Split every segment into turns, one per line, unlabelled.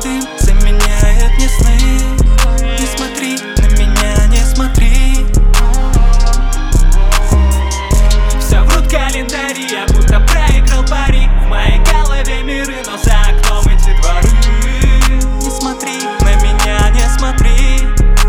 дым заменяет мне сны. Не смотри на меня, не смотри. Все врут календари, я будто проиграл пари. В моей голове миры, но за окном эти дворы. Не смотри на меня, не смотри.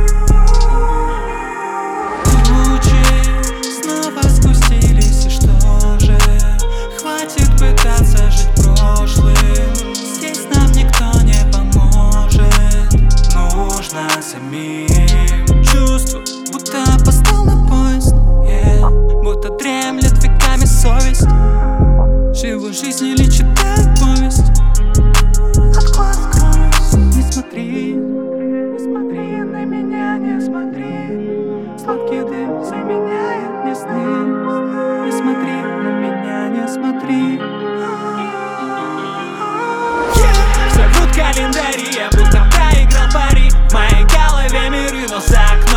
Тучи снова спустились, и что же? Хватит пытаться жить прошлым. Здесь нам никто не поможет. Нужно самим. Чувство, будто опоздал на поезд, будто дремлет веками совесть. Живу жизнь или читаю повесть. Откроюсь, не смотри. Не смотри на меня, не смотри. Сладкий дым заменяет мне сны. Не смотри на меня, не смотри. Все врут календари, я будто проиграл пари. В моей голове миры, но за окном